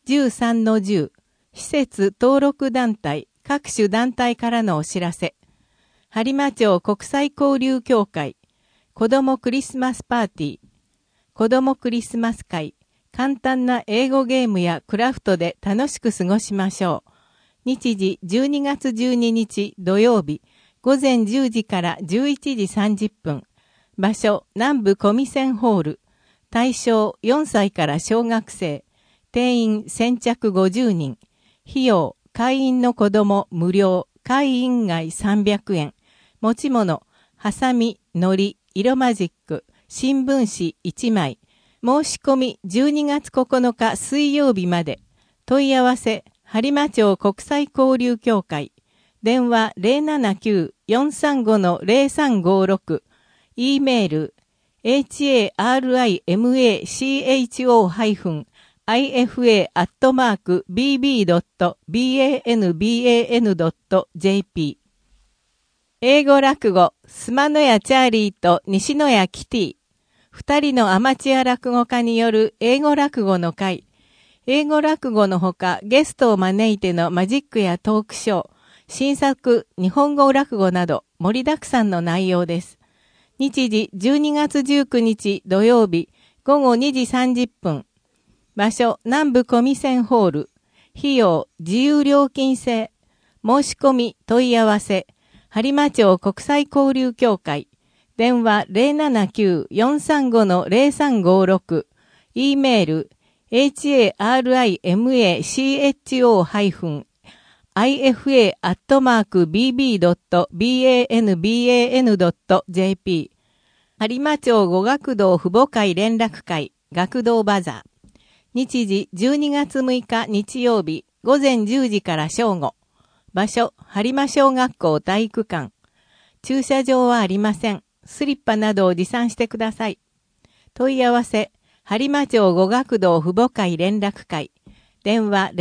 13-10施設登録団体各種団体からのお知らせ。播磨町国際交流協会子どもクリスマスパーティー子どもクリスマス会簡単な英語ゲームやクラフトで楽しく過ごしましょう。日時12月12日土曜日午前10時から11時30分。場所南部コミセンホール。対象4歳から小学生。定員先着50人。費用会員の子供無料。会員外300円。持ち物ハサミ、糊、色マジック、新聞紙1枚。申し込み12月9日水曜日まで。問い合わせ播磨町国際交流協会。電話 079-435-0356。E メール harimacho-ifa@bb.banban.jp 英語落語、スマノヤチャーリーと西野谷キティ。二人のアマチュア落語家による英語落語の会。英語落語のほかゲストを招いてのマジックやトークショー、新作日本語落語など盛りだくさんの内容です。日時12月19日土曜日午後2時30分。場所南部コミセンホール。費用自由料金制。申し込み問い合わせ。播磨町国際交流協会。電話 079-435-0356。E メール harimacho-ifa@bb.banban.jp 播磨町語学堂父母会連絡会学童バザー。日時12月6日日曜日午前10時から正午。場所播磨小学校体育館。駐車場はありません。スリッパなどを持参してください。問い合わせ播磨町語学堂父母会連絡会。電話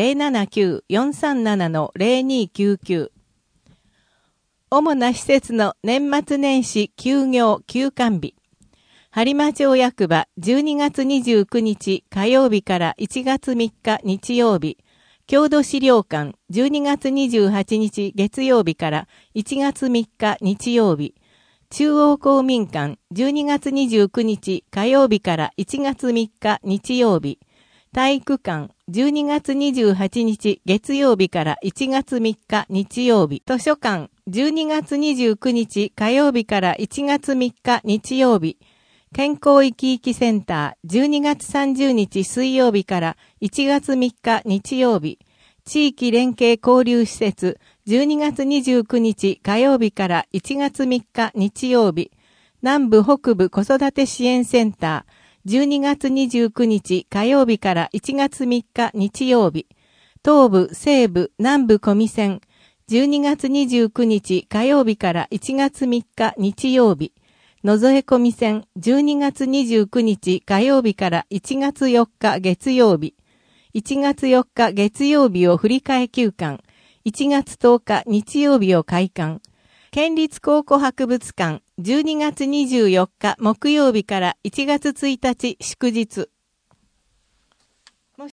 079-437-0299。主な施設の年末年始休業休館日。播磨町役場12月29日火曜日から1月3日日曜日。郷土資料館12月28日月曜日から1月3日日曜日。中央公民館12月29日火曜日から1月3日日曜日。体育館12月28日月曜日から1月3日日曜日。図書館12月29日火曜日から1月3日日曜日。健康生き生きセンター12月30日水曜日から1月3日日曜日。地域連携交流施設12月29日火曜日から1月3日日曜日。南部北部子育て支援センター12月29日火曜日から1月3日日曜日。東部西部南部コミセン12月29日火曜日から1月3日日曜日。野添コミセン12月29日火曜日から1月4日月曜日。1月4日月曜日を振り替え休館。1月10日日曜日を開館。県立考古博物館12月24日木曜日から1月1日祝日。